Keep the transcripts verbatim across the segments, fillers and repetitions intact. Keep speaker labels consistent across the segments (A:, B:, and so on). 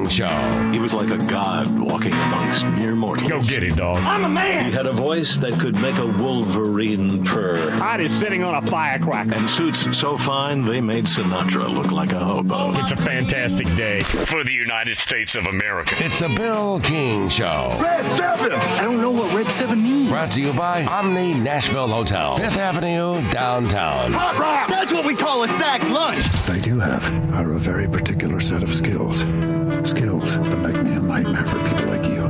A: Show.
B: He was like a god walking amongst mere mortals.
C: Go get it, dog.
D: I'm a man.
B: He had a voice that could make a wolverine purr.
D: Heart is sitting on a firecracker.
B: And suits so fine they made Sinatra look like a hobo.
C: It's a fantastic day for the United States of America.
A: It's a Bill King Show.
E: Red seven.
F: I don't know what Red seven means.
A: Brought to you by Omni Nashville Hotel, Fifth Avenue, downtown.
E: Hot rock.
F: That's what we call a sack lunch.
G: They do have are a very particular set of skills. Skills that make me a nightmare for people like you.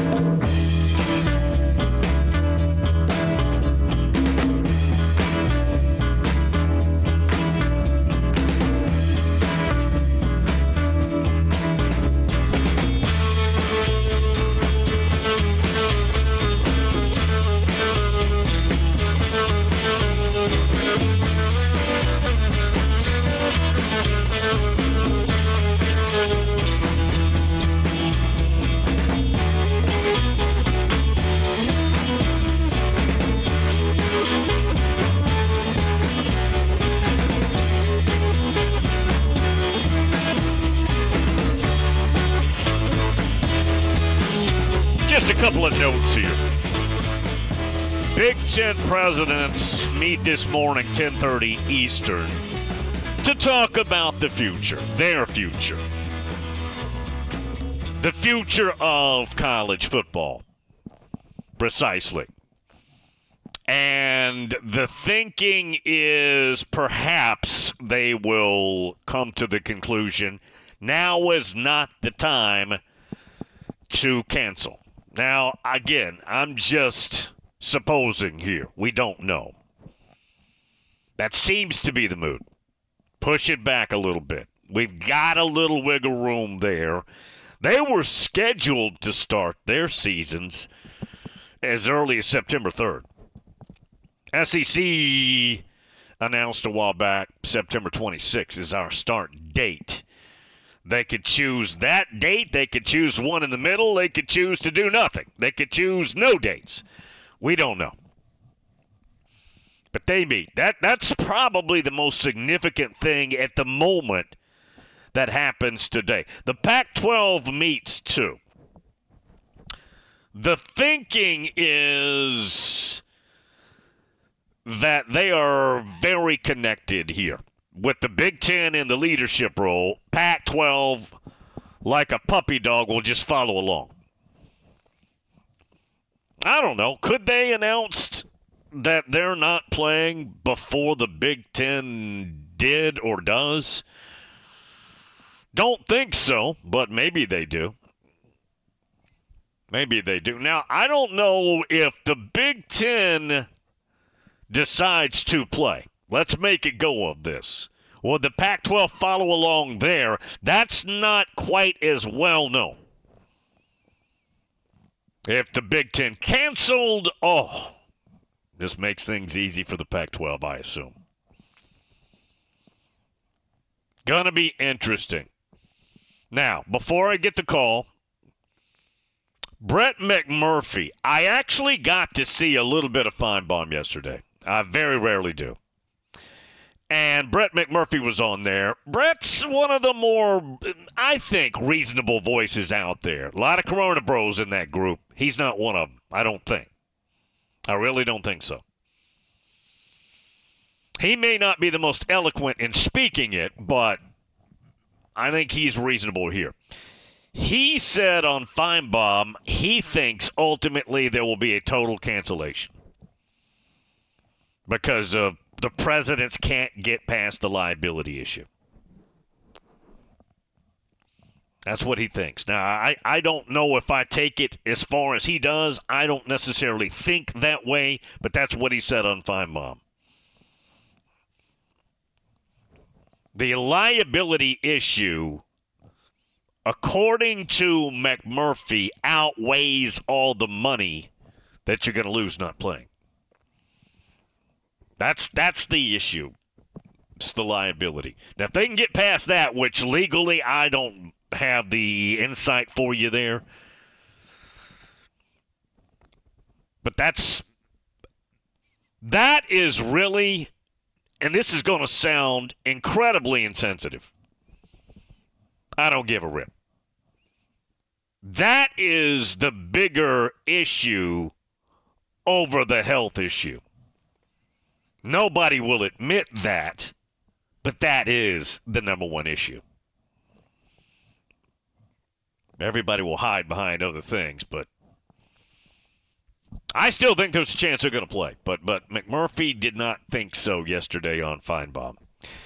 C: Couple of notes here. Big Ten presidents meet this morning, ten thirty Eastern, to talk about the future, their future. The future of college football. Precisely. And the thinking is perhaps they will come to the conclusion now is not the time to cancel. Now, again, I'm just supposing here. We don't know. That seems to be the mood. Push it back a little bit. We've got a little wiggle room there. They were scheduled to start their seasons as early as September third. S E C announced a while back September twenty-sixth is our start date. They could choose that date. They could choose one in the middle. They could choose to do nothing. They could choose no dates. We don't know. But they meet. That That's probably the most significant thing at the moment that happens today. The Pac twelve meets too. The thinking is that they are very connected here. With the Big Ten in the leadership role, Pac twelve, like a puppy dog, will just follow along. I don't know. Could they announce that they're not playing before the Big Ten did or does? Don't think so, but maybe they do. Maybe they do. Now, I don't know if the Big Ten decides to play. Let's make it go of this. Will the Pac twelve follow along there? That's not quite as well known. If the Big Ten canceled, oh, this makes things easy for the Pac twelve, I assume. Gonna be interesting. Now, before I get the call, Brett McMurphy. I actually got to see a little bit of Feinbaum yesterday. I very rarely do. And Brett McMurphy was on there. Brett's one of the more, I think, reasonable voices out there. A lot of Corona bros in that group. He's not one of them, I don't think. I really don't think so. He may not be the most eloquent in speaking it, but I think he's reasonable here. He said on Feinbaum he thinks ultimately there will be a total cancellation because of the presidents can't get past the liability issue. That's what he thinks. Now, I, I don't know if I take it as far as he does. I don't necessarily think that way, but that's what he said on Feinbaum. The liability issue, according to McMurphy, outweighs all the money that you're going to lose not playing. That's that's the issue. It's the liability. Now, if they can get past that, which legally I don't have the insight for you there, but that's that is really, and this is going to sound incredibly insensitive. I don't give a rip. That is the bigger issue over the health issue. Nobody will admit that, but that is the number one issue. Everybody will hide behind other things, but I still think there's a chance they're going to play. But but McMurphy did not think so yesterday on Feinbaum.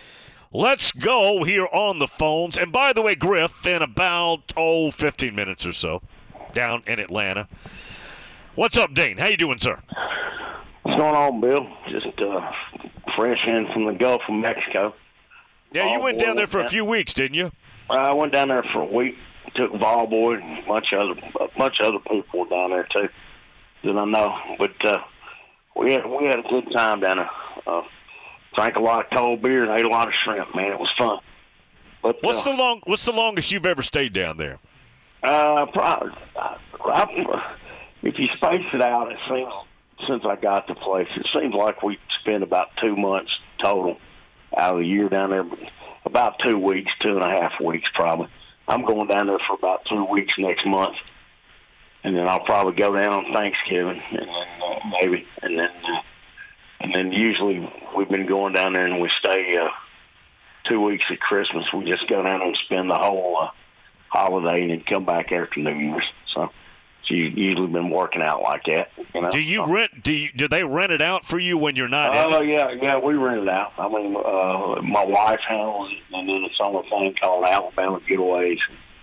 C: Let's go here on the phones. And by the way, Griff, in about, oh, fifteen minutes or so, down in Atlanta. What's up, Dane? How you doing, sir?
E: What's going on, Bill? Just uh, fresh in from the Gulf of Mexico.
C: Yeah, you
E: Vol
C: went
E: boy
C: down there for
E: went
C: a few weeks, didn't you?
E: I went down there for a week. Took Vol Boy and a bunch of other, a bunch of other people were down there too that I know. But uh, we had we had a good time down there. Uh, drank a lot of cold beer and ate a lot of shrimp. Man, it was fun. But
C: What's
E: uh,
C: the long? What's the longest you've ever stayed down there?
E: Uh, probably, I, I, if you space it out, it seems since I got the place, it seems like we spent about two months total out of the year down there. About two weeks, two and a half weeks probably. I'm going down there for about two weeks next month, and then I'll probably go down on Thanksgiving, and then uh, maybe, and then uh, and then usually we've been going down there and we stay uh, two weeks at Christmas. We just go down and spend the whole uh, holiday and then come back after New Year's. So it's usually been working out like that. You know?
C: Do you
E: so,
C: rent? Do you, do they rent it out for you when you're not?
E: Oh, uh,
C: in?
E: yeah, yeah, we rent it out. I mean, uh, my wife handles it, and then it's on a thing called Alabama Getaways,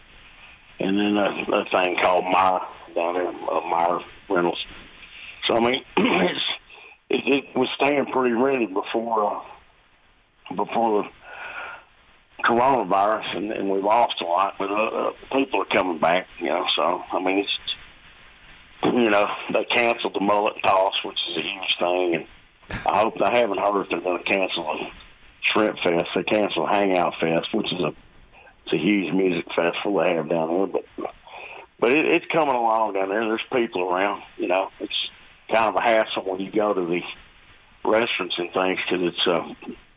E: and then a, a thing called Meyer down there, uh, Meyer Rentals. So, I mean, it's, it, it was staying pretty ready before uh, before the coronavirus, and, and we lost a lot, but uh, uh, people are coming back, you know, so, I mean, it's, you know, they canceled the mullet toss, which is a huge thing, and I hope I haven't heard if they're going to cancel the Shrimp Fest. They canceled Hangout Fest, which is a it's a huge music festival they have down there, but but it, it's coming along down there. There's people around, you know. It's kind of a hassle when you go to the restaurants and things because it's uh,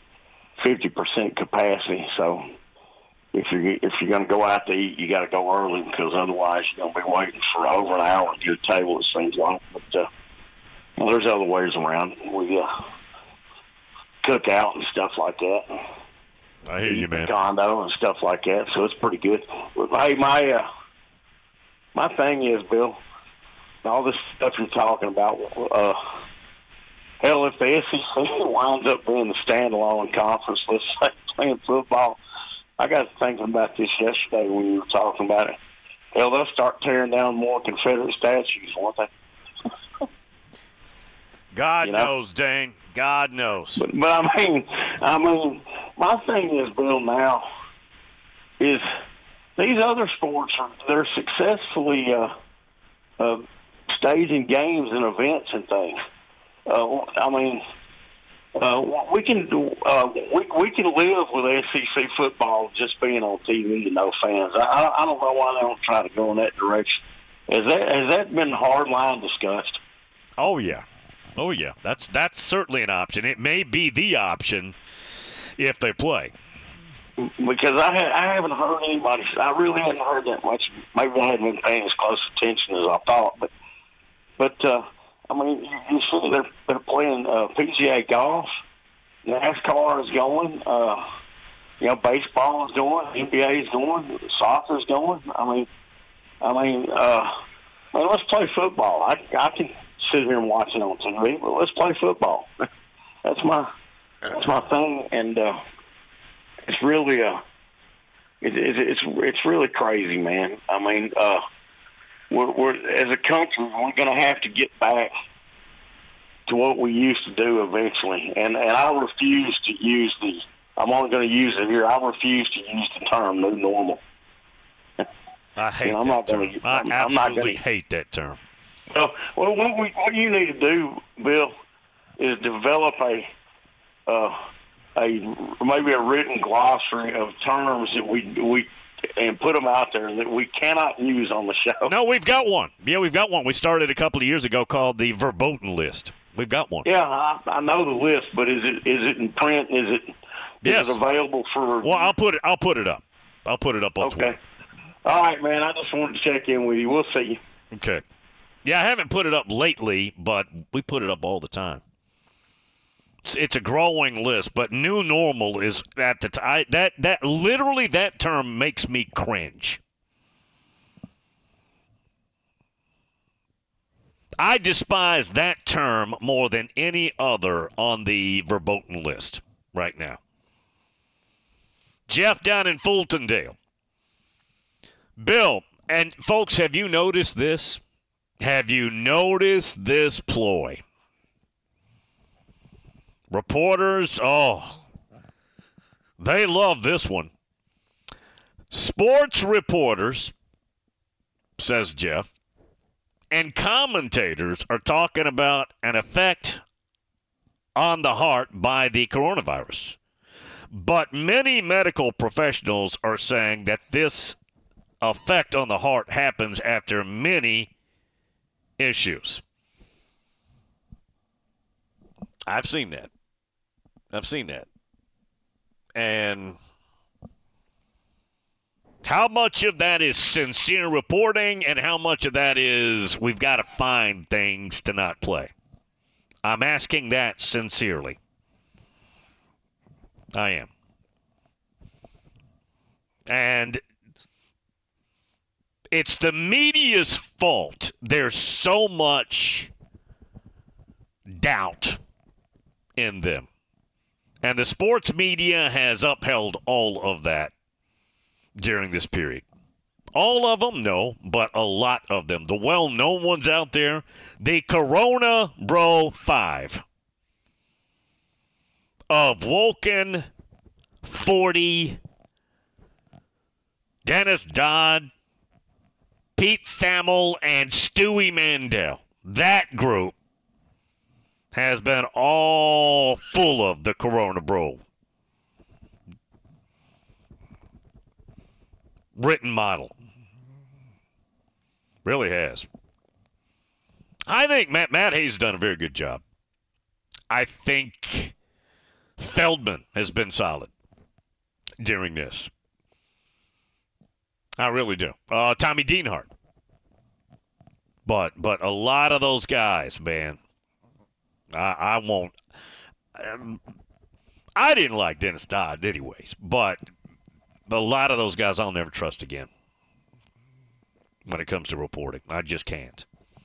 E: fifty percent capacity. So if you're if you're going to go out to eat, you got to go early because otherwise you're going to be waiting for over an hour to get a table. It seems like, but uh, well, there's other ways around. We uh, cook out and stuff like that.
C: I hear you, man.
E: Condo and stuff like that, so it's pretty good. But, hey, my uh, my thing is, Bill, all this stuff you're talking about. Uh, hell, if the S E C winds up being the standalone conference, let's say playing football. I got thinking about this yesterday when you were talking about it. Hell, they'll start tearing down more Confederate statues, won't they?
C: God
E: you know?
C: knows, Dane. God knows.
E: But, but I mean, I mean, my thing is, Bill, now is these other sports are they're successfully uh, uh, staging games and events and things. Uh, I mean. Uh, we can uh, we we can live with S E C football just being on T V and no fans. I I don't know why they don't try to go in that direction. Has that has that been hard line discussed?
C: Oh yeah, oh yeah. That's that's certainly an option. It may be the option if they play.
E: Because I ha- I haven't heard anybody. I really haven't heard that much. Maybe I haven't been paying as close attention as I thought. But but. Uh, I mean, you, you see they're, they're playing uh, P G A golf, NASCAR is going, uh, you know, baseball is going, N B A is going, soccer is going. I mean, I mean, uh, man, let's play football. I, I can sit here and watch it on T V, but let's play football. That's my that's my thing, and uh, it's really uh, it, it, it's it's really crazy, man. I mean. Uh, We're, we're, as a country, we're going to have to get back to what we used to do eventually. And and I refuse to use the, I'm only going to use it here, I refuse to use the term new normal.
C: I hate
E: you know, I'm
C: that
E: not
C: term.
E: gonna,
C: I
E: I'm,
C: absolutely
E: I'm not gonna,
C: hate that term.
E: Well, well what, we, what you need to do, Bill, is develop a, uh, a maybe a written glossary of terms that we we and put them out there that we cannot use on the show.
C: No, we've got one. Yeah, we've got one. We started a couple of years ago called the verboten list. We've got one.
E: Yeah, I, I know the list, but is it is it in print? Is it is
C: yes.
E: it available for?
C: Well, I'll put it. I'll put it up. I'll put it up on
E: okay.
C: Twitter.
E: All right, man. I just wanted to check in with you. We'll see you.
C: Okay. Yeah, I haven't put it up lately, but we put it up all the time. It's, it's a growing list, but new normal is at the time. That that literally that term makes me cringe. I despise that term more than any other on the verboten list right now. Jeff down in Fultondale. Bill, and folks, have you noticed this? Have you noticed this ploy? Reporters, oh, they love this one. Sports reporters, says Jeff, and commentators are talking about an effect on the heart by the coronavirus. But many medical professionals are saying that this effect on the heart happens after many issues. I've seen that. I've seen that. And how much of that is sincere reporting and how much of that is we've got to find things to not play? I'm asking that sincerely. I am. And it's the media's fault. There's so much doubt in them. And the sports media has upheld all of that during this period. All of them, no, but a lot of them. The well-known ones out there, the Corona Bro Five of Woken, forty, Dennis Dodd, Pete Thamel, and Stewie Mandel. That group has been all full of the Corona Bro written model. Really has. I think Matt, Matt Hayes has done a very good job. I think Feldman has been solid during this. I really do. Uh, Tommy Dienhart. But but a lot of those guys, man, I, I won't. Um, I didn't like Dennis Dodd anyways, but a lot of those guys I'll never trust again when it comes to reporting. I just can't.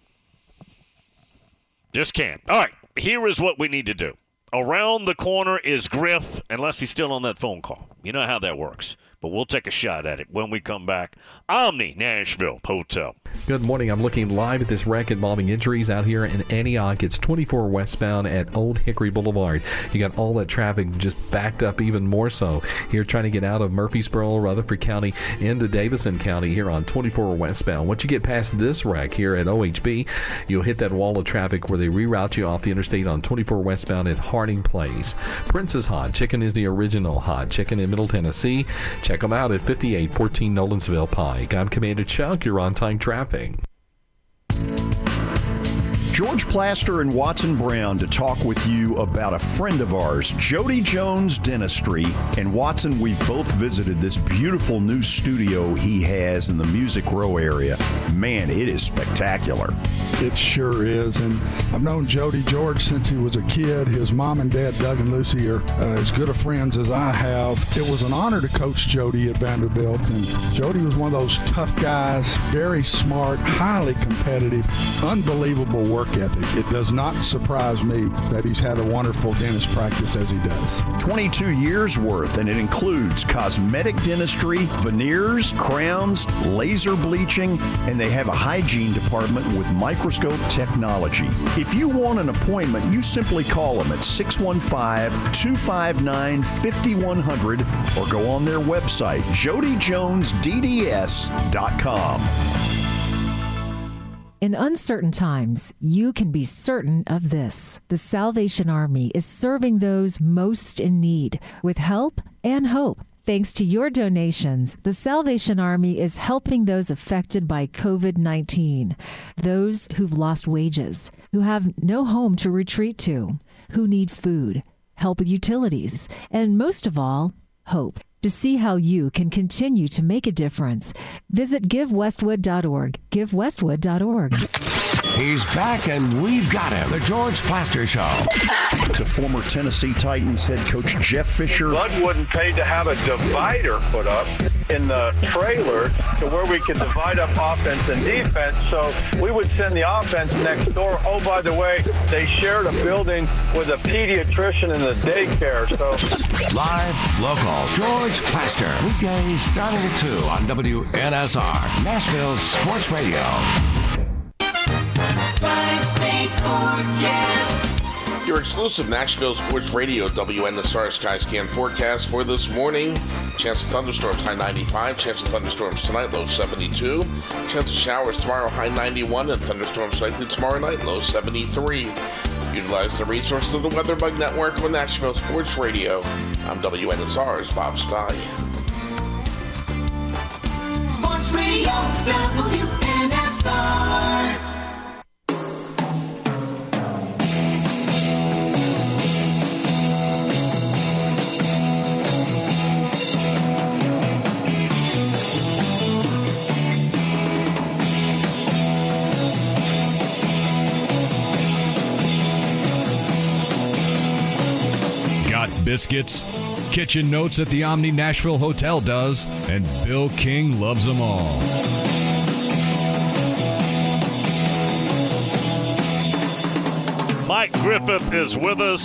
C: Just can't. All right, here is what we need to do. Around the corner is Griff, unless he's still on that phone call. You know how that works. But we'll take a shot at it when we come back. Omni Nashville Hotel.
H: Good morning. I'm looking live at this wreck involving injuries out here in Antioch. It's twenty-four westbound at Old Hickory Boulevard. You got all that traffic just backed up even more so. Here trying to get out of Murfreesboro, Rutherford County into Davidson County here on twenty-four westbound. Once you get past this wreck here at O H B, you'll hit that wall of traffic where they reroute you off the interstate on twenty-four westbound at Harding Place. Prince's Hot Chicken is the original hot chicken in Middle Tennessee. Check them out at fifty-eight fourteen Nolensville Pike. I'm Commander Chuck. You're on time traffic.
I: George Plaster and Watson Brown to talk with you about a friend of ours, Jody Jones Dentistry. And Watson, we've both visited this beautiful new studio he has in the Music Row area. Man, it is spectacular.
G: It sure is. And I've known Jody George since he was a kid. His mom and dad, Doug and Lucy, are uh, as good of friends as I have. It was an honor to coach Jody at Vanderbilt. And Jody was one of those tough guys, very smart, highly competitive, unbelievable work ethic. It does not surprise me that he's had a wonderful dentist practice as he does.
I: twenty-two years worth, and it includes cosmetic dentistry, veneers, crowns, laser bleaching, and they have a hygiene department with microscope technology. If you want an appointment, you simply call them at six one five, two five nine, five one zero zero or go on their website, jody jones d d s dot com.
J: In uncertain times, you can be certain of this. The Salvation Army is serving those most in need with help and hope. Thanks to your donations, the Salvation Army is helping those affected by covid nineteen, those who've lost wages, who have no home to retreat to, who need food, help with utilities, and most of all, hope. To see how you can continue to make a difference, visit give westwood dot org. give westwood dot org.
A: He's back, and we've got him. The George Plaster Show.
I: The former Tennessee Titans head coach Jeff Fisher.
K: Bud wouldn't pay to have a divider put up in the trailer to where we could divide up offense and defense. So we would send the offense next door. Oh, by the way, they shared a building with a pediatrician and the daycare. So
A: live, local, George Plaster. Weekdays starting at two on W N S R, Nashville Sports Radio.
L: Five-state forecast.
M: Your exclusive Nashville Sports Radio W N S R Skyscan forecast for this morning. Chance of thunderstorms, high ninety-five. Chance of thunderstorms tonight, low seventy-two. Chance of showers tomorrow, high ninety-one. And thunderstorms likely tomorrow night, low seventy-three. Utilize the resources of the WeatherBug Network on Nashville Sports Radio. I'm W N S R's Bob Sky.
L: Sports Radio W N S R.
N: Biscuits? Kitchen Notes at the Omni Nashville Hotel does, and Bill King loves them all.
C: Mike Griffith is with us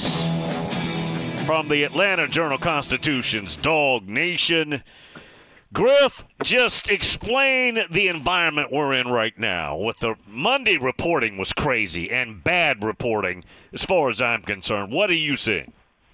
C: from the Atlanta Journal-Constitution's Dog Nation. Griff, just explain the environment we're in right now. With the Monday reporting was crazy and bad reporting, as far as I'm concerned. What are you seeing?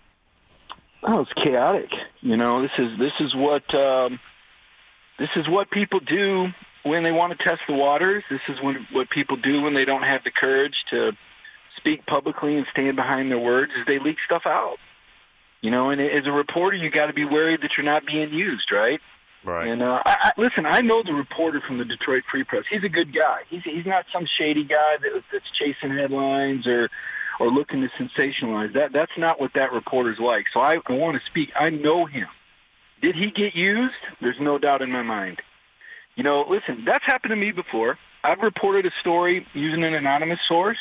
O: Oh, it's chaotic. You know, this is this is what um, this is what people do when they want to test the waters. This is when, what people do when they don't have the courage to speak publicly and stand behind their words. Is they leak stuff out. You know, and as a reporter, you got to be worried that you're not being used, right?
C: Right.
O: And uh, I, I, listen, I know the reporter from the Detroit Free Press. He's a good guy. He's he's not some shady guy that, that's chasing headlines or. or looking to sensationalize. That that's not what that reporter's like. So I, I want to speak. I know him. Did he get used? There's no doubt in my mind. You know, listen, that's happened to me before. I've reported a story using an anonymous source,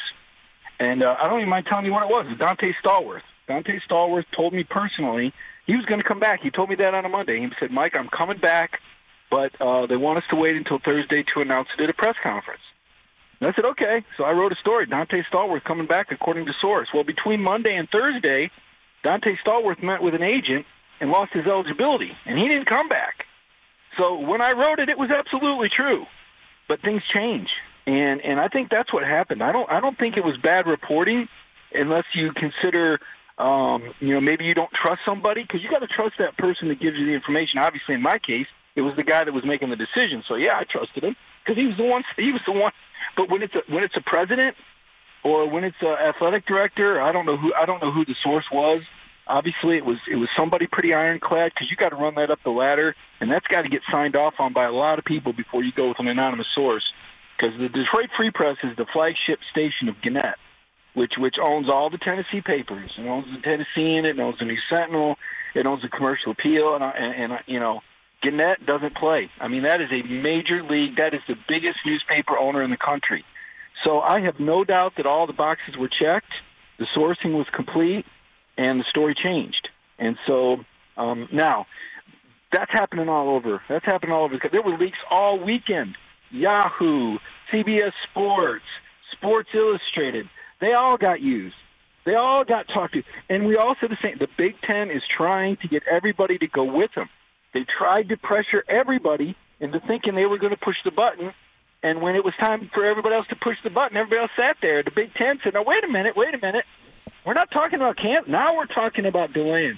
O: and uh, I don't even mind telling you what it was. It was Dante Stallworth. Dante Stallworth told me personally he was going to come back. He told me that on a Monday. He said, Mike, I'm coming back, but uh, they want us to wait until Thursday to announce it at a press conference. And I said, okay. So I wrote a story, Dante Stallworth coming back according to source. Well, between Monday and Thursday, Dante Stallworth met with an agent and lost his eligibility, and he didn't come back. So when I wrote it, it was absolutely true. But things change, and and I think that's what happened. I don't I don't think it was bad reporting unless you consider, um, you know, maybe you don't trust somebody, because you got to trust that person that gives you the information. Obviously, in my case, it was the guy that was making the decision. So, yeah, I trusted him because he was the one. He was the one. But when it's a, when it's a president or when it's an athletic director, I don't know who I don't know who the source was. Obviously, it was it was somebody pretty ironclad, because you got to run that up the ladder, and that's got to get signed off on by a lot of people before you go with an anonymous source. Because the Detroit Free Press is the flagship station of Gannett, which which owns all the Tennessee papers. It owns the Tennessean, it owns the News Sentinel, it owns the Commercial Appeal, and and, and you know. Gannett doesn't play. I mean, that is a major league. That is the biggest newspaper owner in the country. So I have no doubt that all the boxes were checked, the sourcing was complete, and the story changed. And so um, now, that's happening all over. That's happening all over. There were leaks all weekend. Yahoo, C B S Sports, Sports Illustrated, they all got used. They all got talked to. And we all said the same. The Big Ten is trying to get everybody to go with them. They tried to pressure everybody into thinking they were going to push the button, and when it was time for everybody else to push the button, everybody else sat there. The Big Ten said, no, wait a minute, wait a minute. We're not talking about camp. Now we're talking about delaying.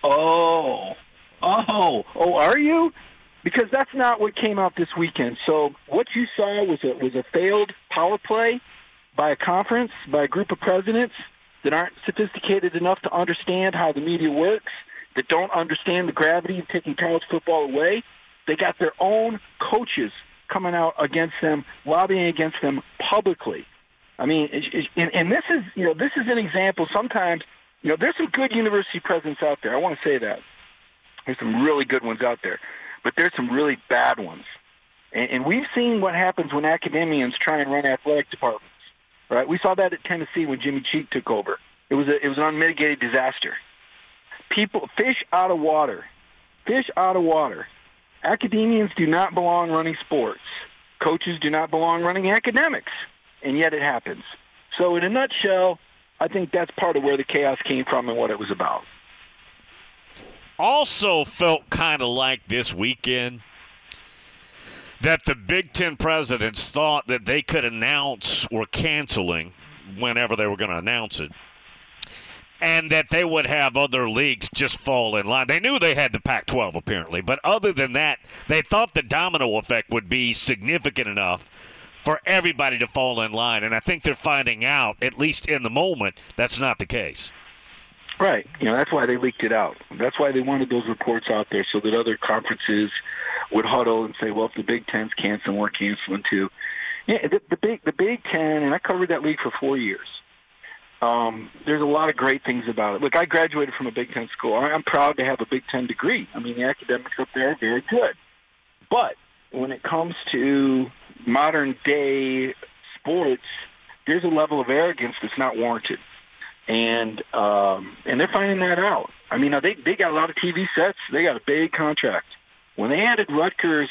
O: Oh, oh, oh, are you? Because that's not what came out this weekend. So what you saw was a, was a failed power play by a conference, by a group of presidents that aren't sophisticated enough to understand how the media works, that don't understand the gravity of taking college football away. They got their own coaches coming out against them, lobbying against them publicly. I mean, and, and this is, you know, this is an example. Sometimes, you know, there's some good university presidents out there. I want to say that. There's some really good ones out there, but there's some really bad ones. And, and we've seen what happens when academians try and run athletic departments, right? We saw that at Tennessee when Jimmy Cheek took over. It was a, it was an unmitigated disaster. People, fish out of water. Fish out of water. Academians do not belong running sports. Coaches do not belong running academics, and yet it happens. So in a nutshell, I think that's part of where the chaos came from and what it was about.
C: Also felt kind of like this weekend that the Big Ten presidents thought that they could announce or canceling whenever they were going to announce it, and that they would have other leagues just fall in line. They knew they had the Pac twelve, apparently, but other than that, they thought the domino effect would be significant enough for everybody to fall in line, and I think they're finding out, at least in the moment, that's not the case.
O: Right. You know, that's why they leaked it out. That's why they wanted those reports out there so that other conferences would huddle and say, well, if the Big Ten's canceling, we're canceling too. Yeah, the, the Big the Big Ten, and I covered that league for four years. Um, there's a lot of great things about it. Look, I graduated from a Big Ten school. I'm proud to have a Big Ten degree. I mean, the academics up there are very good. But when it comes to modern-day sports, there's a level of arrogance that's not warranted. And um, and they're finding that out. I mean, they they got a lot of T V sets. They got a big contract. When they added Rutgers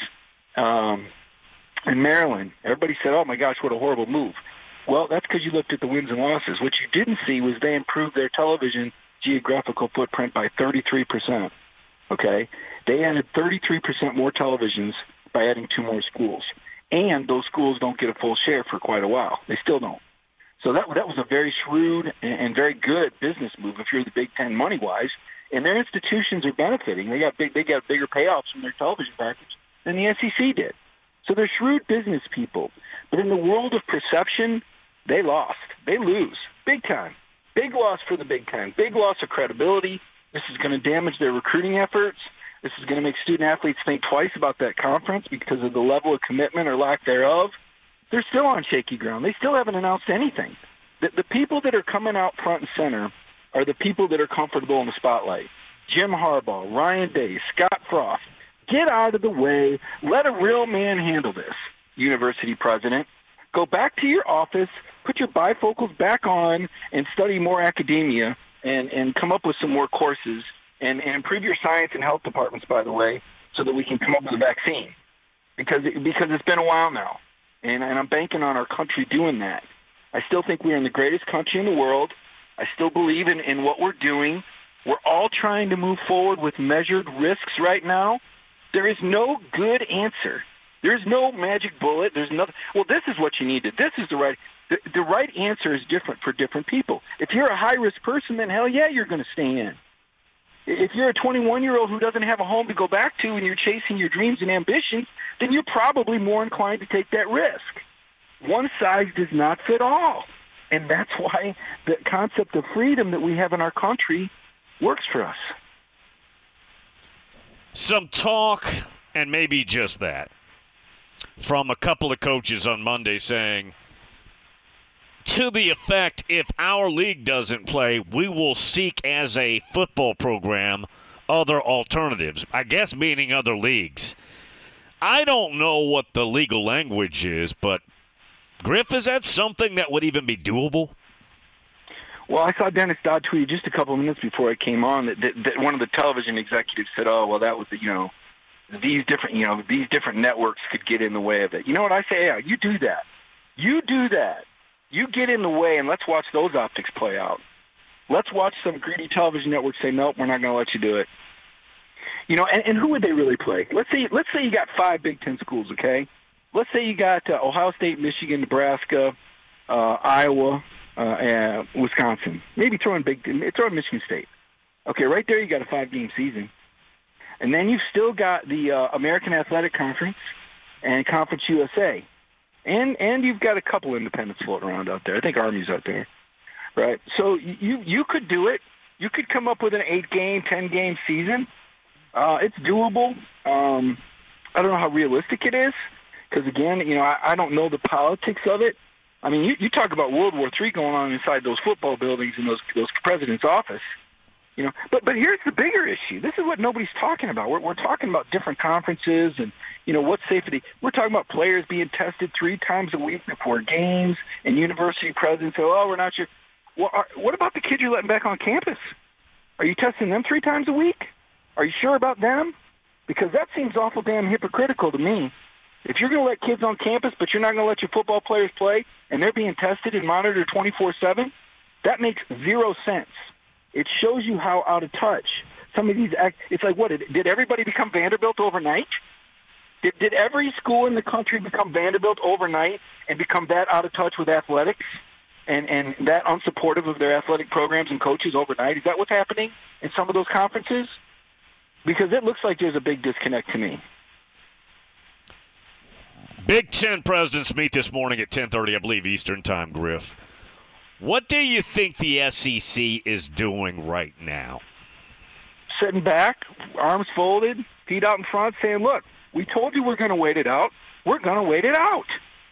O: um, and Maryland, everybody said, oh, my gosh, what a horrible move. Well, that's because you looked at the wins and losses. What you didn't see was they improved their television geographical footprint by thirty-three percent, okay? They added thirty-three percent more televisions by adding two more schools. And those schools don't get a full share for quite a while. They still don't. So that that was a very shrewd and very good business move if you're the Big Ten money-wise. And their institutions are benefiting. They got big, they got bigger payoffs from their television package than the S E C did. So they're shrewd business people. But in the world of perception, they lost. They lose. Big time. Big loss for the Big Ten. Big loss of credibility. This is going to damage their recruiting efforts. This is going to make student-athletes think twice about that conference because of the level of commitment or lack thereof. They're still on shaky ground. They still haven't announced anything. The, the people that are coming out front and center are the people that are comfortable in the spotlight. Jim Harbaugh, Ryan Day, Scott Frost. Get out of the way. Let a real man handle this, university president. Go back to your office, put your bifocals back on, and study more academia and, and come up with some more courses and, and improve your science and health departments, by the way, so that we can come up with a vaccine. Because, it, because it's been a while now, and, and I'm banking on our country doing that. I still think we're in the greatest country in the world. I still believe in, in what we're doing. We're all trying to move forward with measured risks right now. There is no good answer. There's no magic bullet. There's nothing. Well, this is what you needed. This is the right. The, the right answer is different for different people. If you're a high-risk person, then hell yeah, you're going to stay in. If you're a twenty-one-year-old who doesn't have a home to go back to and you're chasing your dreams and ambitions, then you're probably more inclined to take that risk. One size does not fit all. And that's why the concept of freedom that we have in our country works for us.
C: Some talk, and maybe just that, from a couple of coaches on Monday saying, to the effect, if our league doesn't play, we will seek as a football program other alternatives. I guess meaning other leagues. I don't know what the legal language is, but Griff, is that something that would even be doable?
O: Well, I saw Dennis Dodd tweet just a couple of minutes before I came on that, that, that one of the television executives said, "Oh, well, that was the, you know, these different, you know, these different networks could get in the way of it." You know what I say? Yeah, you do that. You do that. You get in the way, and let's watch those optics play out. Let's watch some greedy television networks say, "Nope, we're not going to let you do it." You know, and, and who would they really play? Let's say, let's say you got five Big Ten schools, okay? Let's say you got uh, Ohio State, Michigan, Nebraska, uh, Iowa, uh, and Wisconsin. Maybe throw in big, throw in Michigan State. Okay, right there you got a five-game season, and then you've still got the uh, American Athletic Conference and Conference U S A, and and you've got a couple independents floating around out there. I think Army's out there, right? So you you could do it. You could come up with an eight-game, ten-game season. Uh, it's doable. Um, I don't know how realistic it is. Because, again, you know, I, I don't know the politics of it. I mean, you, you talk about World War Three going on inside those football buildings in those those president's office. You know, but but here's the bigger issue. This is what nobody's talking about. We're we're talking about different conferences and, you know, what's safety. We're talking about players being tested three times a week before games, and university presidents say, "Oh, we're not sure." Well, are, what about the kids you're letting back on campus? Are you testing them three times a week? Are you sure about them? Because that seems awful damn hypocritical to me. If you're going to let kids on campus, but you're not going to let your football players play, and they're being tested and monitored twenty-four seven, that makes zero sense. It shows you how out of touch some of these act. It's like, what, did, did everybody become Vanderbilt overnight? Did, did every school in the country become Vanderbilt overnight and become that out of touch with athletics and, and that unsupportive of their athletic programs and coaches overnight? Is that what's happening in some of those conferences? Because it looks like there's a big disconnect to me.
C: Big Ten presidents meet this morning at ten thirty, I believe, Eastern Time, Griff. What do you think the S E C is doing right now?
O: Sitting back, arms folded, feet out in front, saying, look, we told you we're going to wait it out. We're going to wait it out.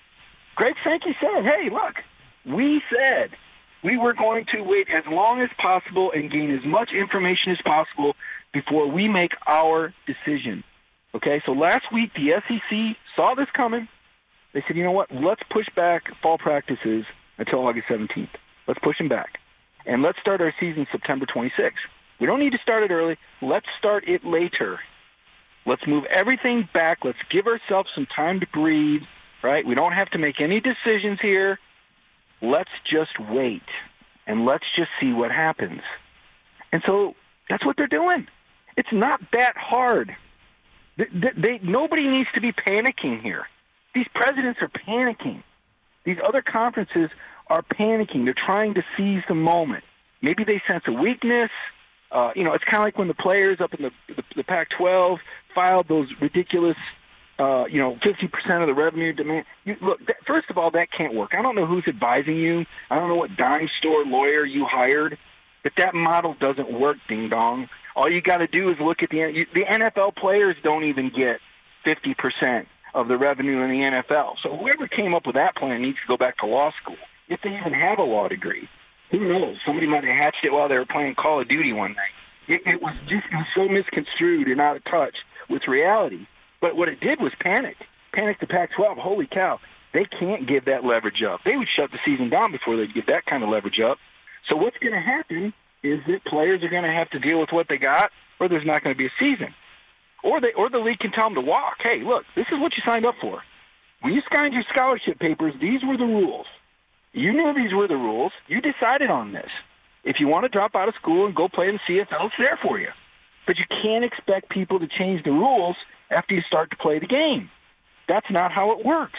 O: Greg Sankey said, hey, look, we said we were going to wait as long as possible and gain as much information as possible before we make our decision. Okay, so last week the S E C saw this coming. They said, you know what, let's push back fall practices until August seventeenth. Let's push them back. And let's start our season September twenty-sixth. We don't need to start it early. Let's start it later. Let's move everything back. Let's give ourselves some time to breathe, right? We don't have to make any decisions here. Let's just wait, and let's just see what happens. And so that's what they're doing. It's not that hard. They, they, nobody needs to be panicking here. These presidents are panicking. These other conferences are panicking. They're trying to seize the moment. Maybe they sense a weakness. Uh, you know, it's kind of like when the players up in the, the, the Pac twelve filed those ridiculous, uh, you know, fifty percent of the revenue demand. You, look, that, first of all, that can't work. I don't know who's advising you. I don't know what dime store lawyer you hired, but that model doesn't work, ding-dong. All you got to do is look at the you, the N F L players don't even get fifty percent of the revenue in the N F L. So whoever came up with that plan needs to go back to law school, if they even have a law degree. Who knows? Somebody might have hatched it while they were playing Call of Duty one night. It, it was just it was so misconstrued and out of touch with reality. But what it did was panic. Panic the Pac twelve. Holy cow. They can't give that leverage up. They would shut the season down before they'd give that kind of leverage up. So what's going to happen is that players are going to have to deal with what they got, or there's not going to be a season. Or they, or the league can tell them to walk. Hey, look, this is what you signed up for. When you signed your scholarship papers, these were the rules. You knew these were the rules. You decided on this. If you want to drop out of school and go play in the C F L, it's there for you. But you can't expect people to change the rules after you start to play the game. That's not how it works.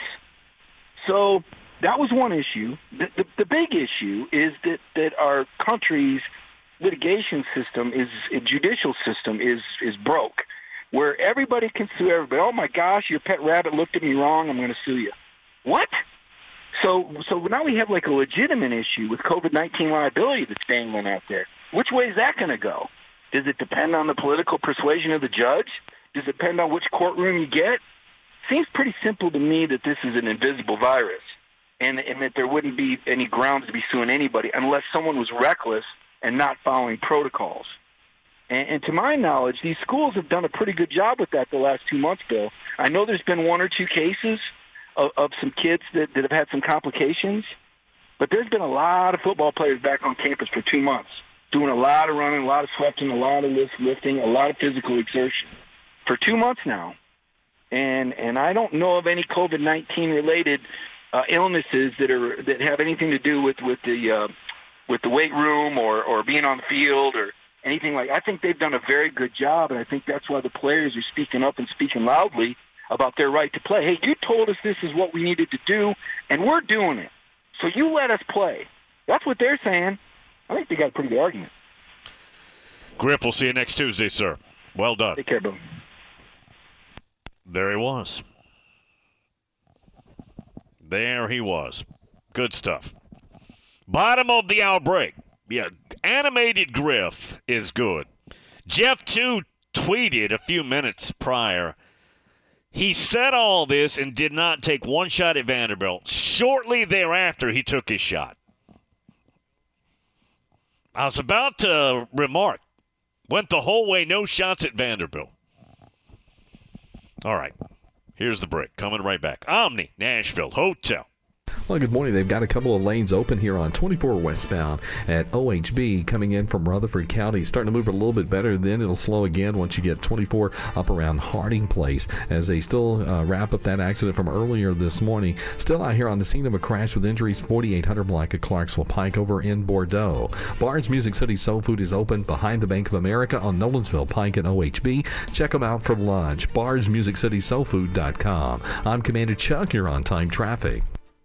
O: So that was one issue. The, the, the big issue is that, that our country's litigation system, is a judicial system, is is broke, where everybody can sue everybody. Oh, my gosh, your pet rabbit looked at me wrong. I'm going to sue you. What? So so now we have like a legitimate issue with COVID nineteen liability that's dangling out there. Which way is that going to go? Does it depend on the political persuasion of the judge? Does it depend on which courtroom you get? Seems pretty simple to me that this is an invisible virus and, and that there wouldn't be any grounds to be suing anybody unless someone was reckless and not following protocols. And, and to my knowledge, these schools have done a pretty good job with that the last two months, Bill. I know there's been one or two cases of, of some kids that, that have had some complications, but there's been a lot of football players back on campus for two months, doing a lot of running, a lot of sweating, a lot of lifting, a lot of physical exertion for two months now. And and I don't know of any COVID nineteen related uh, illnesses that are that have anything to do with with the uh, with the weight room or, or being on the field or anything like. I think they've done a very good job, and I think that's why the players are speaking up and speaking loudly about their right to play. Hey, you told us this is what we needed to do, and we're doing it. So you let us play. That's what they're saying. I think they got a pretty good argument.
C: Griff, we'll see you next Tuesday, sir. Well done.
O: Take care, Bill.
C: There he was. There he was. Good stuff. Bottom of the hour break. Yeah, animated Griff is good. Jeff, too, tweeted a few minutes prior. He said all this and did not take one shot at Vanderbilt. Shortly thereafter, he took his shot. I was about to remark, Went the whole way, no shots at Vanderbilt. All right. Here's the break. Coming right back. Omni Nashville Hotel.
H: Well, good morning. They've got a couple of lanes open here on twenty-four westbound at O H B coming in from Rutherford County. Starting to move a little bit better. Then it'll slow again once you get twenty-four up around Harding Place as they still uh, wrap up that accident from earlier this morning. Still out here on the scene of a crash with injuries, forty-eight hundred block of Clarksville Pike over in Bordeaux. Bard's Music City Soul Food is open behind the Bank of America on Nolensville Pike at O H B. Check them out for lunch. bards music city soul food dot com. I'm Commander Chuck. You're on time traffic.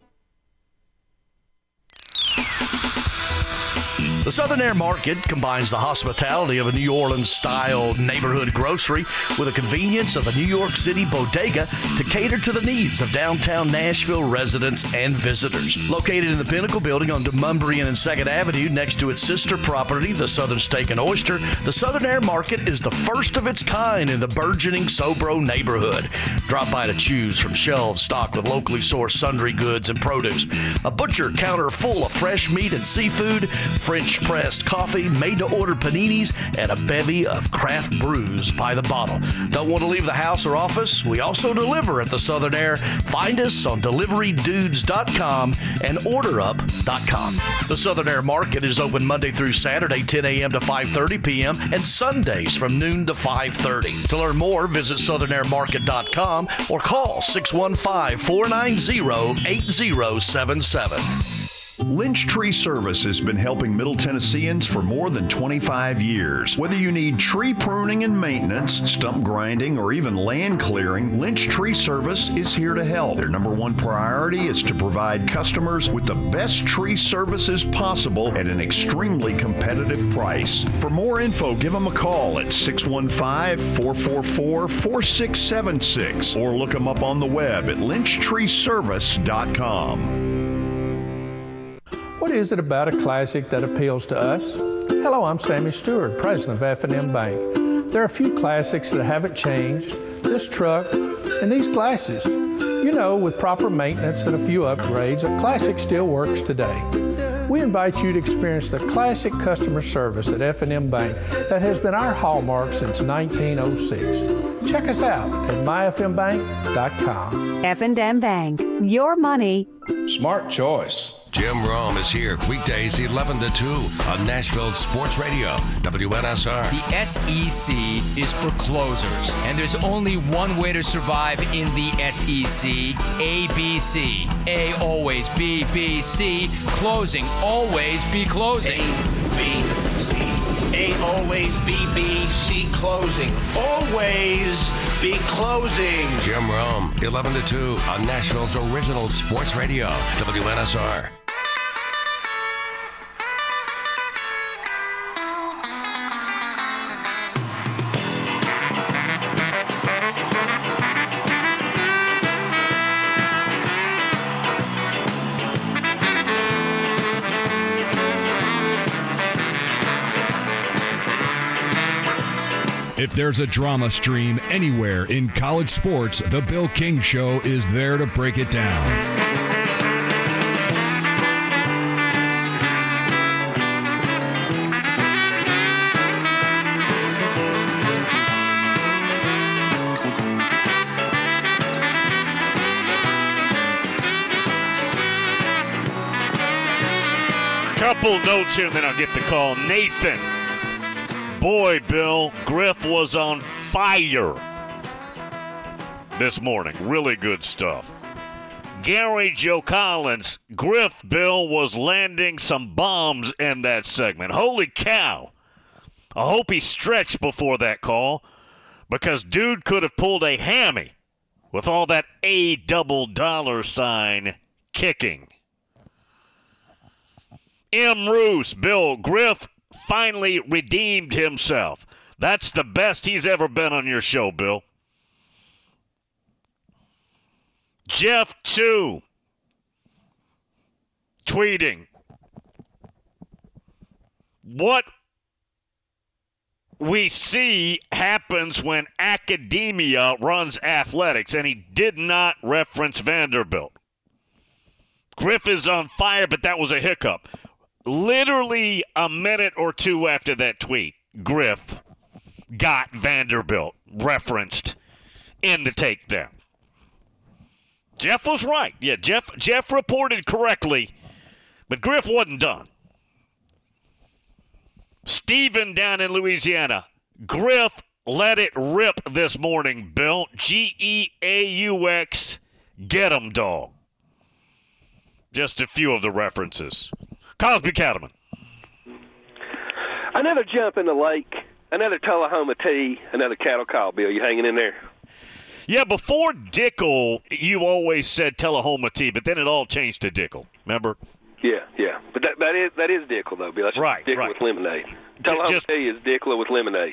P: The Southern Air Market combines the hospitality of a New Orleans-style neighborhood grocery with the convenience of a New York City bodega to cater to the needs of downtown Nashville residents and visitors. Located in the Pinnacle Building on Demumbrian and second Avenue next to its sister property, the Southern Steak and Oyster, the Southern Air Market is the first of its kind in the burgeoning Sobro neighborhood. Drop by to choose from shelves stocked with locally sourced sundry goods and produce. A butcher counter full of fresh meat and seafood, French pressed coffee, made-to-order paninis, and a bevy of craft brews by the bottle. Don't want to leave the house or office? We also deliver at the Southern Air. Find us on delivery dudes dot com and order up dot com. The Southern Air Market is open Monday through Saturday, ten a.m. to five thirty p.m., and Sundays from noon to five thirty. To learn more, visit southern air market dot com or call six one five, four nine zero, eight zero seven seven.
I: Lynch Tree Service has been helping Middle Tennesseans for more than twenty-five years. Whether you need tree pruning and maintenance, stump grinding, or even land clearing, Lynch Tree Service is here to help. Their number one priority is to provide customers with the best tree services possible at an extremely competitive price. For more info, give them a call at six one five, four four four, four six seven six or look them up on the web at lynch tree service dot com.
Q: What is it about a classic that appeals to us? Hello, I'm Sammy Stewart, president of F and M Bank. There are a few classics that haven't changed. This truck and these glasses. You know, with proper maintenance and a few upgrades, a classic still works today. We invite you to experience the classic customer service at F and M Bank that has been our hallmark since nineteen oh six. Check us out at my f m bank dot com.
R: F and M Bank, your money.
Q: Smart choice.
A: Jim Rome is here weekdays eleven to two on Nashville Sports Radio, W N S R.
S: The S E C is for closers, and there's only one way to survive in the S E C, A B C. A always B, B, C, closing, always be closing.
T: A, B, C. A always B, B, C, closing. Always be closing.
A: Jim Rome, eleven to two on Nashville's original sports radio, W N S R.
N: If there's a drama stream anywhere in college sports, the Bill King Show is there to break it down.
C: Couple notes here, and then I'll get the call. Nathan. Boy, Bill, Griff was on fire this morning. Really good stuff. Gary Joe Collins, Griff, Bill, was landing some bombs in that segment. Holy cow. I hope he stretched before that call, because dude could have pulled a hammy with all that A double dollar sign kicking. M. Roos, Bill, Griff finally redeemed himself. That's the best he's ever been on your show, Bill. Jeff two, tweeting, what we see happens when academia runs athletics, and he did not reference Vanderbilt. Griff is on fire, but that was a hiccup. Literally a minute or two after that tweet, Griff got Vanderbilt referenced in the takedown. Jeff was right. Yeah, Jeff Jeff reported correctly, but Griff wasn't done. Stephen down in Louisiana. Griff let it rip this morning, Bill. G E A U X. Get 'em, dog. Just a few of the references. Cosby Cattleman.
U: Another jump in the lake. Another Tullahoma tea. Another cattle call, Bill. You hanging in there?
C: Yeah, before Dickel, you always said Tullahoma tea, but then it all changed to Dickel. Remember?
U: Yeah, yeah. But that, that is that is Dickel, though, Bill. That's
C: right,
U: Dickel
C: right.
U: with lemonade. Tullahoma
C: just,
U: tea is Dickel with lemonade.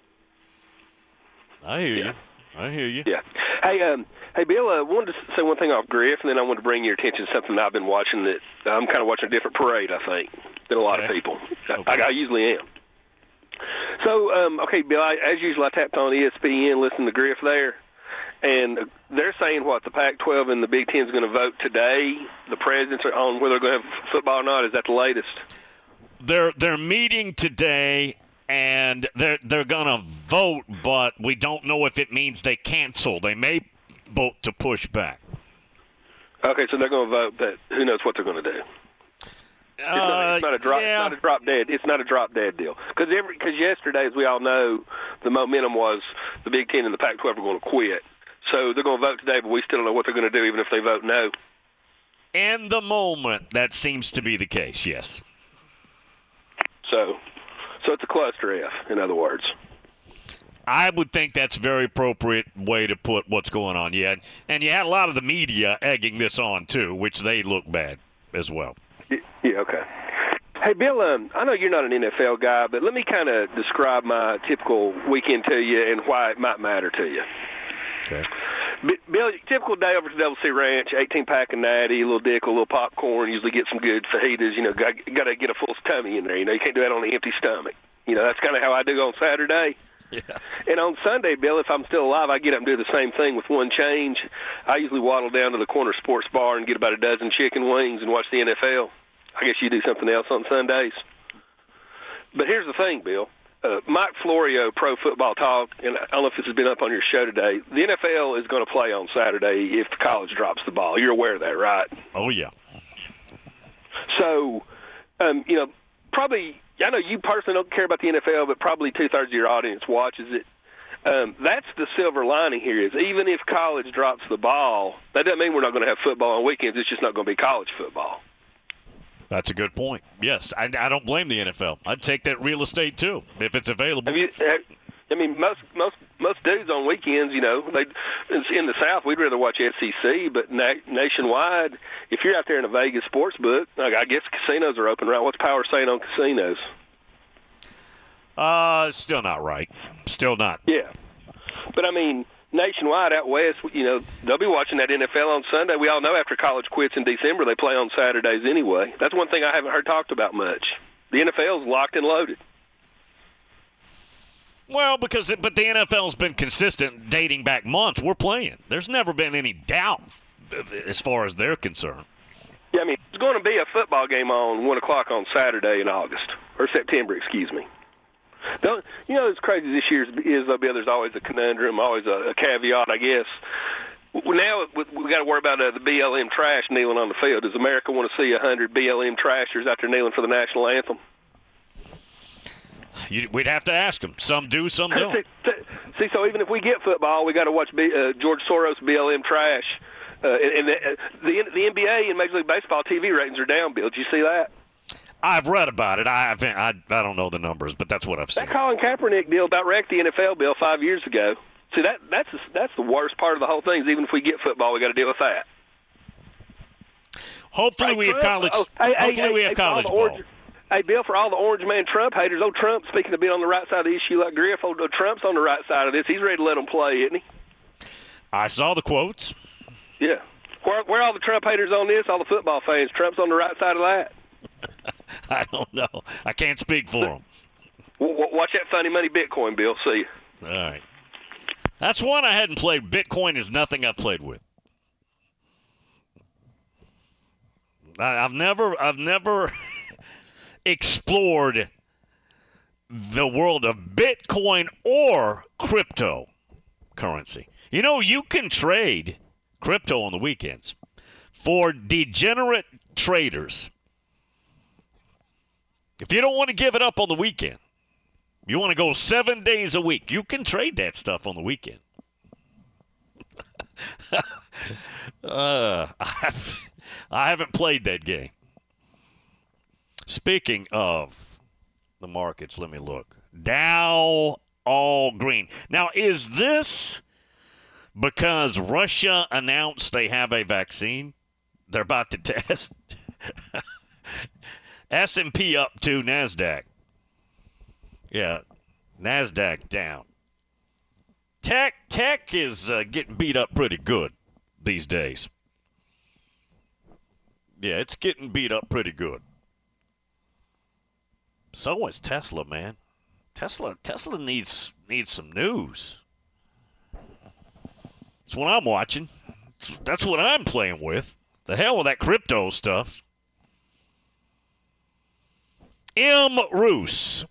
C: I hear
U: yeah.
C: you. I hear you.
U: Yeah. Hey, um, hey, Bill. I uh, wanted to say one thing off Griff, and then I wanted to bring your attention to something I've been watching. That I'm kind of watching a different parade. I think than a lot
C: okay.
U: of people.
C: Okay.
U: I, I usually am. So, um, okay, Bill. I, as usual, I tapped on E S P N, listening to Griff there, and they're saying what the Pac twelve and the Big Ten is going to vote today. The presidents are on whether they're going to have football or not. Is that the latest?
C: They're they're meeting today. And they're they're gonna vote, but we don't know if it means they cancel. They may vote to push back.
U: Okay, so they're going to vote, but who knows what they're going to do? It's,
C: Uh,
U: not, it's not a drop.
C: yeah.
U: It's not a drop dead. It's not a drop dead deal. Because every because yesterday, as we all know, the momentum was the Big Ten and the Pac twelve are going to quit. So they're going to vote today, but we still don't know what they're going to do, even if they vote no.
C: In the moment, that seems to be the case. Yes.
U: So. So it's a cluster F, in other words.
C: I would think that's a very appropriate way to put what's going on. Yeah, and you had a lot of the media egging this on, too, which they look bad as well.
U: Yeah, okay. Hey, Bill, um, I know you're not an N F L guy, but let me kind of describe my typical weekend to you and why it might matter to you.
C: Okay.
U: Bill, typical day over to Devil Sea Ranch, eighteen-pack of natty, a little dick, a little popcorn, usually get some good fajitas. You know, got, got to get a full tummy in there. You know, you can't do that on an empty stomach. You know, that's kind of how I do on Saturday.
C: Yeah.
U: And on Sunday, Bill, if I'm still alive, I get up and do the same thing with one change. I usually waddle down to the corner sports bar and get about a dozen chicken wings and watch the N F L. I guess you do something else on Sundays. But here's the thing, Bill. Uh, Mike Florio, Pro Football Talk, and I don't know if this has been up on your show today, the N F L is going to play on Saturday if the college drops the ball. You're aware of that, right?
C: Oh, yeah.
U: So, um, you know, probably, I know you personally don't care about the N F L, but probably two-thirds of your audience watches it. Um, that's the silver lining here is even if college drops the ball, that doesn't mean we're not going to have football on weekends. It's just not going to be college football.
C: That's a good point. Yes, I, I don't blame the N F L. I'd take that real estate, too, if it's available.
U: Have you, have, I mean, most most most dudes on weekends, you know, they in the South, we'd rather watch S E C, but na- nationwide, if you're out there in a Vegas sports book, I guess casinos are open, right? What's Power saying on casinos?
C: Uh, still not right. Still not.
U: Yeah. But, I mean, nationwide out west, you know, they'll be watching that N F L on Sunday. We all know after college quits in December, they play on Saturdays anyway. That's one thing I haven't heard talked about much. The N F L's locked and loaded.
C: Well, because it, but the N F L's been consistent dating back months. We're playing. There's never been any doubt as far as they're concerned.
U: Yeah, I mean, there's going to be a football game on one o'clock on Saturday in August, or September, excuse me. Don't, you know, as crazy as this year is, though, Bill, there's always a conundrum, always a, a caveat, I guess. Now we've got to worry about uh, the B L M trash kneeling on the field. Does America want to see one hundred B L M trashers out there kneeling for the national anthem?
C: You, we'd have to ask them. Some do, some don't.
U: See, see, so even if we get football, we got to watch B, uh, George Soros B L M trash. Uh, and the, the the N B A and Major League Baseball T V ratings are down, Bill. Did you see that?
C: I've read about it. I haven't. I, I don't know the numbers, but that's what I've seen.
U: That Colin Kaepernick deal about wrecked the N F L, Bill, five years ago. See, that that's that's the worst part of the whole thing. Is even if we get football, we got to deal with that.
C: Hopefully,
U: hey,
C: we
U: Trump,
C: have college.
U: Oh, hey,
C: hopefully,
U: hey,
C: we
U: hey,
C: have college ball.
U: Orange, hey, Bill, for all the Orange Man Trump haters, old Trump, speaking of being on the right side of the issue like Griff, old Trump's on the right side of this. He's ready to let them play, isn't he?
C: I saw the quotes.
U: Yeah. Where, where are all the Trump haters on this? All the football fans. Trump's on the right side of that.
C: I don't know. I can't speak for him.
U: Watch that funny money Bitcoin, Bill. See you.
C: All right. That's one I hadn't played. Bitcoin is nothing I've played with. I, I've never, I've never explored the world of Bitcoin or cryptocurrency. You know, you can trade crypto on the weekends. For degenerate traders, if you don't want to give it up on the weekend, you want to go seven days a week, you can trade that stuff on the weekend. uh, I've, I haven't played that game. Speaking of the markets, let me look. Dow all green. Now, is this because Russia announced they have a vaccine they're about to test? S and P up to NASDAQ. Yeah, NASDAQ down. Tech tech is uh, getting beat up pretty good these days. Yeah, it's getting beat up pretty good. So is Tesla, man. Tesla Tesla needs needs some news. That's what I'm watching. That's what I'm playing with. The hell with that crypto stuff. M. Roos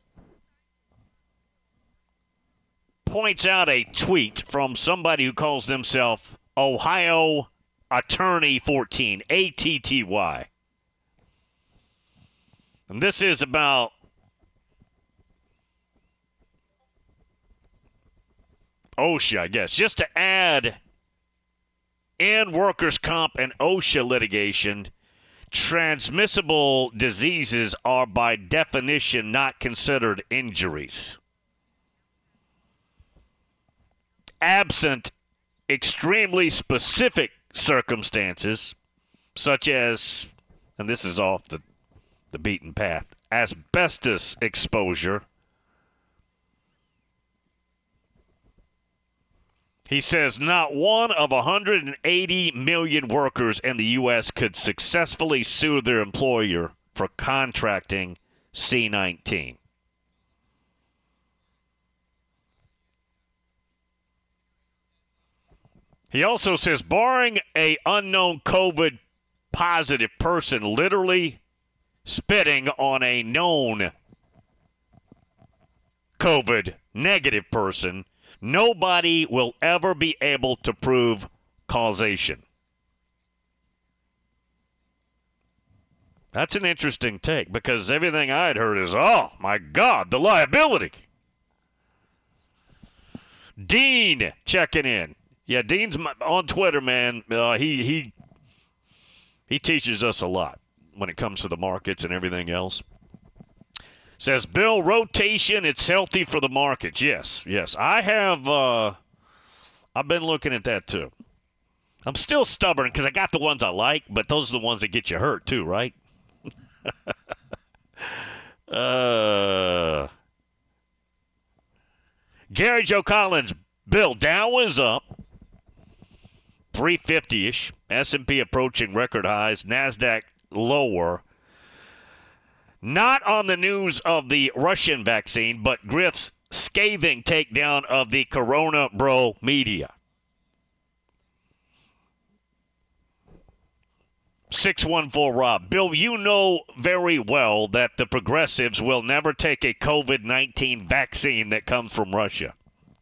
C: points out a tweet from somebody who calls themselves Ohio Attorney fourteen, A T T Y. And this is about OSHA, I guess. Just to add in workers' comp and OSHA litigation, transmissible diseases are by definition not considered injuries. Absent extremely specific circumstances, such as, and this is off the, the beaten path, asbestos exposure. He says not one of one hundred eighty million workers in the U S could successfully sue their employer for contracting C nineteen. He also says, barring a unknown COVID positive person literally spitting on a known COVID negative person, nobody will ever be able to prove causation. That's an interesting take, because everything I'd heard is, oh, my God, the liability. Dean checking in. Yeah, Dean's on Twitter, man. Uh, he he he teaches us a lot when it comes to the markets and everything else. Says, Bill, rotation, it's healthy for the markets. Yes, yes. I have, uh, I've been looking at that too. I'm still stubborn because I got the ones I like, but those are the ones that get you hurt too, right? uh, Gary Joe Collins, Bill, Dow is up three fifty-ish. S and P approaching record highs. NASDAQ lower. Not on the news of the Russian vaccine, but Griff's scathing takedown of the Corona Bro media. six one four Rob. Bill, you know very well that the progressives will never take a COVID nineteen vaccine that comes from Russia.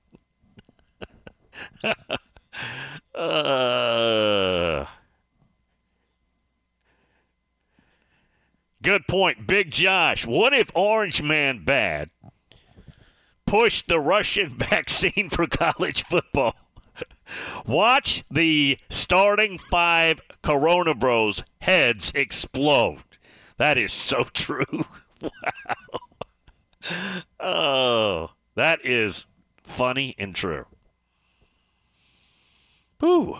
C: uh... Good point. Big Josh. What if Orange Man Bad pushed the Russian vaccine for college football? Watch the starting five Corona Bros heads explode. That is so true. Wow. Oh, that is funny and true. Ooh.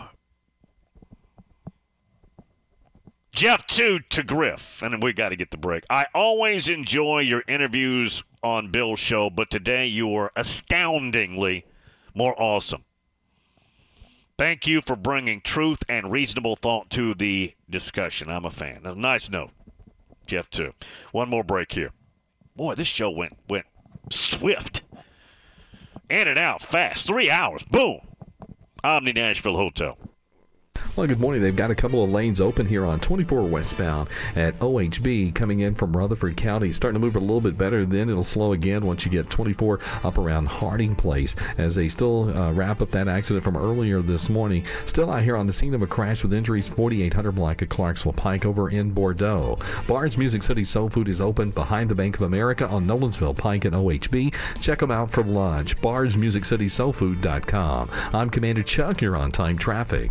C: Jeff two to Griff, and we got to get the break. I always enjoy your interviews on Bill's show, but today you were astoundingly more awesome. Thank you for bringing truth and reasonable thought to the discussion. I'm a fan. A nice note, Jeff two. One more break here. Boy, this show went went swift. In and out fast. Three hours. Boom. Omni Nashville Hotel.
H: Well, good morning. They've got a couple of lanes open here on twenty-four westbound at O H B coming in from Rutherford County. Starting to move a little bit better, then it'll slow again once you get twenty-four up around Harding Place as they still uh, wrap up that accident from earlier this morning. Still out here on the scene of a crash with injuries, forty-eight hundred block of Clarksville Pike over in Bordeaux. Bar's Music City Soul Food is open behind the Bank of America on Nolensville Pike at O H B. Check them out for lunch. bars music city soul food dot com. I'm Commander Chuck. You're on time traffic.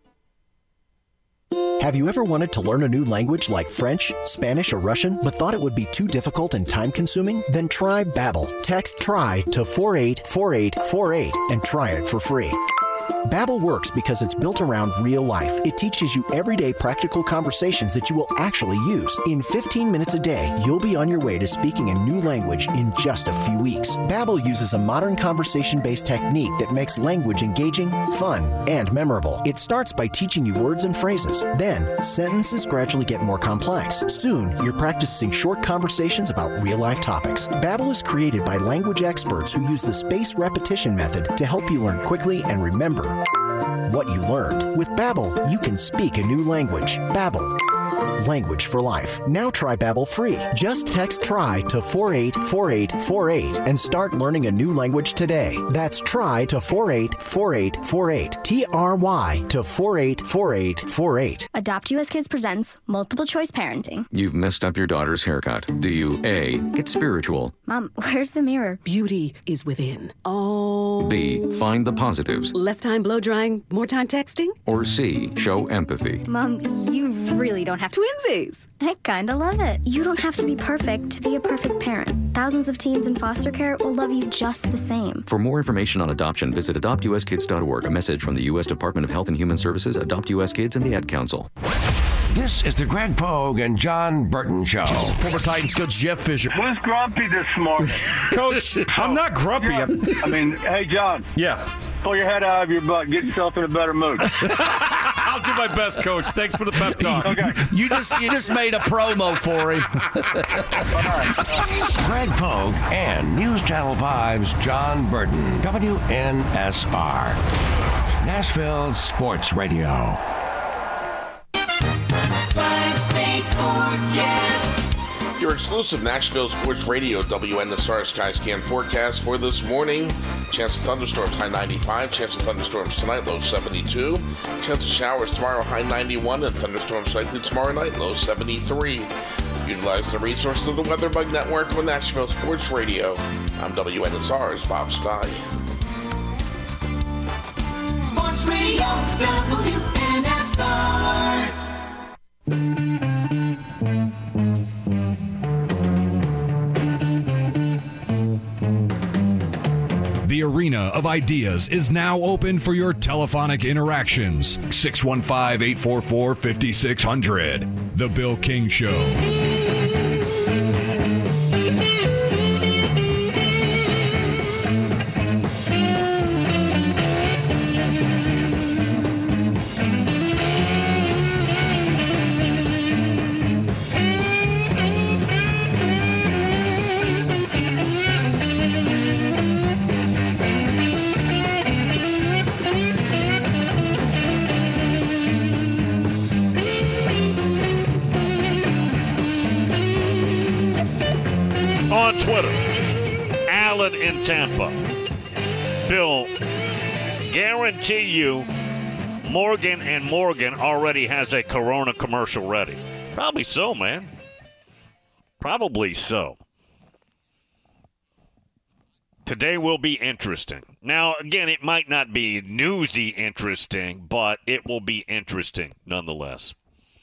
D: Have you ever wanted to learn a new language like French, Spanish, or Russian, but thought it would be too difficult and time-consuming? Then try Babbel. Text TRY to four eight four eight four eight and try it for free. Babbel works because it's built around real life. It teaches you everyday practical conversations that you will actually use. In fifteen minutes a day, you'll be on your way to speaking a new language in just a few weeks. Babbel uses a modern conversation-based technique that makes language engaging, fun, and memorable. It starts by teaching you words and phrases. Then, sentences gradually get more complex. Soon, you're practicing short conversations about real-life topics. Babbel is created by language experts who use the spaced repetition method to help you learn quickly and remember what you learned. With Babbel, you can speak a new language. Babbel. Language for life. Now try Babbel free. Just text TRY to four eight four eight four eight and start learning a new language today. That's TRY to four eight four eight four eight. T R Y to four eight four eight four eight.
V: Adopt U S Kids presents Multiple Choice Parenting.
W: You've messed up your daughter's haircut. Do you A, get spiritual?
V: Mom, where's the mirror?
X: Beauty is within. Oh.
W: B, find the positives?
X: Less time blow drying, more time texting?
W: Or C, show empathy?
V: Mom, you really don't have to.
X: Twinsies!
V: I kinda love it. You don't have to be perfect to be a perfect parent. Thousands of teens in foster care will love you just the same.
W: For more information on adoption, visit adopt u s kids dot org. A message from the U S Department of Health and Human Services, Adopt U S Kids, and the Ad Council.
A: This is the Greg Pogue and John Burton Show.
P: Former Titans coach Jeff Fisher.
K: Who's grumpy this morning?
Y: Coach, I'm not grumpy.
K: Yeah, I mean, hey, John.
Y: Yeah.
K: Pull your head out of your butt. Get yourself in a better mood.
Y: I'll do my best, Coach. Thanks for the pep talk.
K: Okay.
P: You just you just made a promo for him.
A: Greg Pogue and News Channel five's John Burton. W N S R. Nashville Sports Radio.
L: Five-state forecast.
M: Your exclusive Nashville Sports Radio W N S R Sky Scan forecast for this morning. Chance of thunderstorms, high ninety-five. Chance of thunderstorms tonight, low seventy-two. Chance of showers tomorrow, high ninety-one. And thunderstorms likely tomorrow night, low seventy-three. Utilize the resources of the WeatherBug Network with Nashville Sports Radio. I'm W N S R's Bob Sky.
L: Sports Radio W N S R.
N: The arena of ideas is now open for your telephonic interactions. six one five, eight four four, five six zero zero. The Bill King Show.
C: On Twitter, Alan in Tampa. Bill, guarantee you Morgan and Morgan already has a Corona commercial ready. Probably so, man. Probably so. Today will be interesting. Now, again, it might not be newsy interesting, but it will be interesting nonetheless.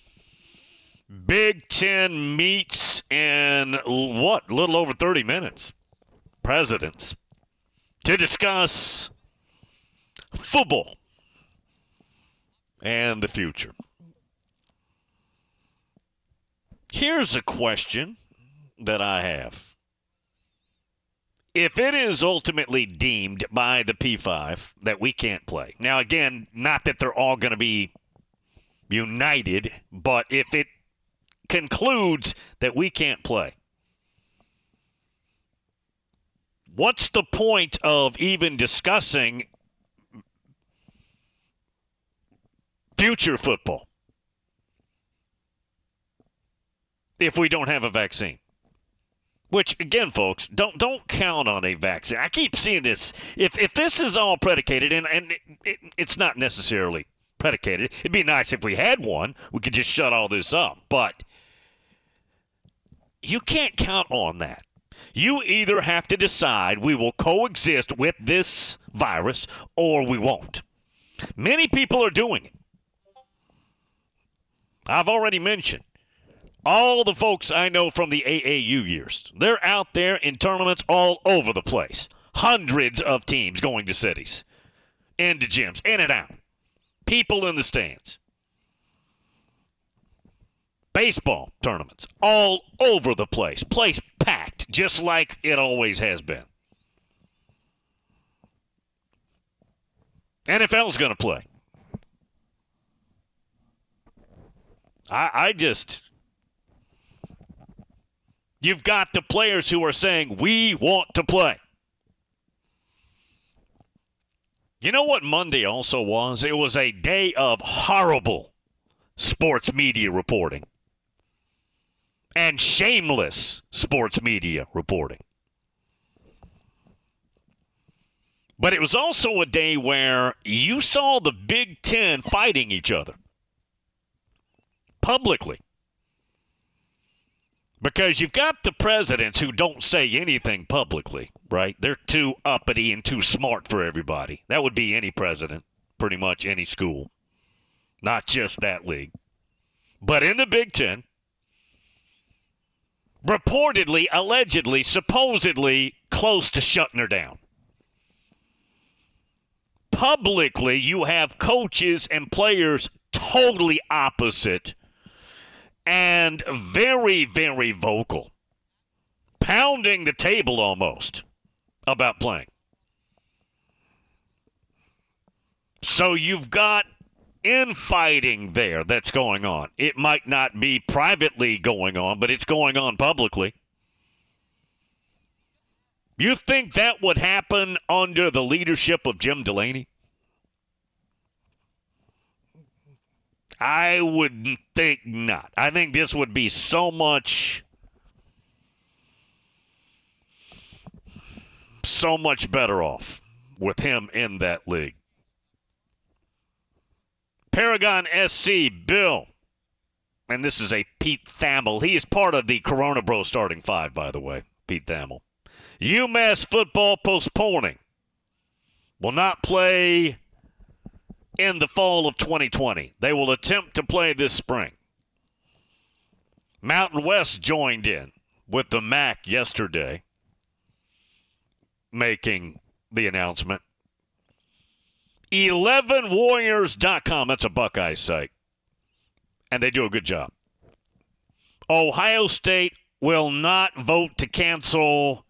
C: Big Ten meets in, what, a little over thirty minutes. Presidents. To discuss football and the future. Here's a question that I have. If it is ultimately deemed by the P five that we can't play. Now, again, not that they're all going to be united, but if it concludes that we can't play, what's the point of even discussing future football if we don't have a vaccine. Which, again, folks, don't don't count on a vaccine. I keep seeing this. If if this is all predicated, and, and it, it, it's not necessarily predicated. It'd be nice if we had one. We could just shut all this up. But you can't count on that. You either have to decide we will coexist with this virus or we won't. Many people are doing it. I've already mentioned all the folks I know from the A A U years. They're out there in tournaments all over the place. Hundreds of teams going to cities, into gyms, in and out. People in the stands. Baseball tournaments all over the place. Place packed, just like it always has been. N F L's going to play. I, I just... You've got the players who are saying, we want to play. You know what Monday also was? It was a day of horrible sports media reporting and shameless sports media reporting. But it was also a day where you saw the Big Ten fighting each other publicly. Because you've got the presidents who don't say anything publicly, right? They're too uppity and too smart for everybody. That would be any president, pretty much any school, not just that league. But in the Big Ten, reportedly, allegedly, supposedly close to shutting her down. Publicly, you have coaches and players totally opposite and very, very vocal, pounding the table almost about playing. So you've got infighting there that's going on. It might not be privately going on, but it's going on publicly. You think that would happen under the leadership of Jim Delaney? I would think not. I think this would be so much, so much better off with him in that league. Paragon S C, Bill, and this is a Pete Thamel. He is part of the Corona Bro starting five, by the way, Pete Thamel. UMass football postponing. Will not play in the fall of twenty twenty. They will attempt to play this spring. Mountain West joined in with the M A C yesterday, making the announcement. eleven warriors dot com, that's a Buckeye site, and they do a good job. Ohio State will not vote to cancel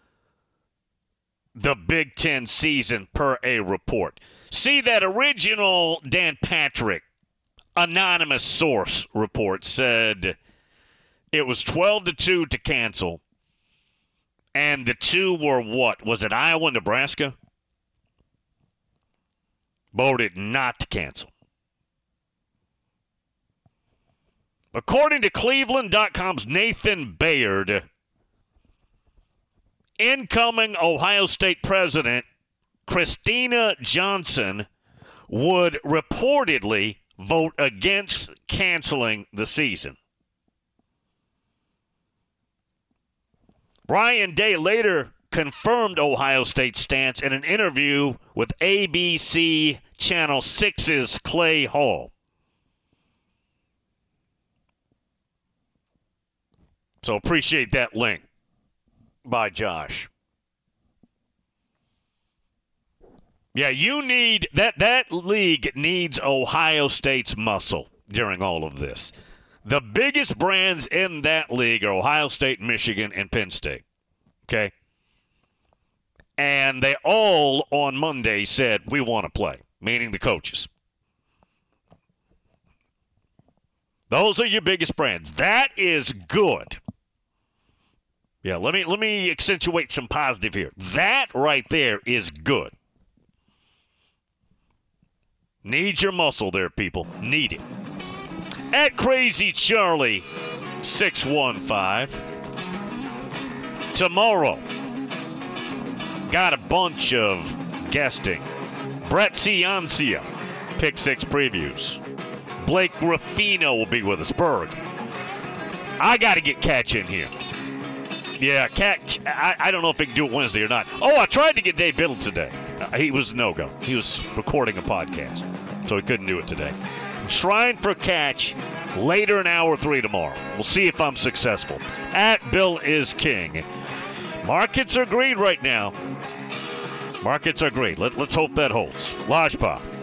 C: the Big Ten season per a report. See, that original Dan Patrick anonymous source report said it was twelve to two to cancel, and the two were what? Was it Iowa and Nebraska? Voted not to cancel. According to Cleveland dot com's Nathan Bayard, incoming Ohio State president Christina Johnson would reportedly vote against canceling the season. Ryan Day later confirmed Ohio State's stance in an interview with A B C Channel six's Clay Hall. So appreciate that link by Josh. Yeah, you need that that league needs Ohio State's muscle during all of this. The biggest brands in that league are Ohio State, Michigan, and Penn State. Okay? And they all on Monday said, we want to play, meaning the coaches. Those are your biggest brands. That is good. Yeah, let me let me accentuate some positive here. That right there is good. Need your muscle there, people. Need it. At Crazy Charlie six one five. Tomorrow, got a bunch of guesting. Brett Ciancia, Pick Six previews. Blake Ruffino will be with us. Berg. I got to get Catch in here. Yeah, Cat. I, I don't know if he can do it Wednesday or not. Oh, I tried to get Dave Biddle today. Uh, he was a no-go. He was recording a podcast, so he couldn't do it today. I'm trying for Catch later in hour three tomorrow. We'll see if I'm successful. At Bill is King. Markets are green right now. Markets are green. Let, let's hope that holds. Lodge Pop.